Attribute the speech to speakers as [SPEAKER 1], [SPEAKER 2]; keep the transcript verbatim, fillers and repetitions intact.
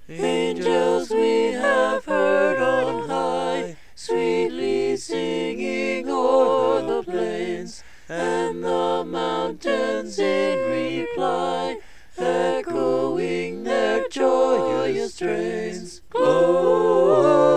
[SPEAKER 1] Angels we have heard on high, sweetly singing o'er the plains, and the mountains in reply, echoing their joyous strains. Glory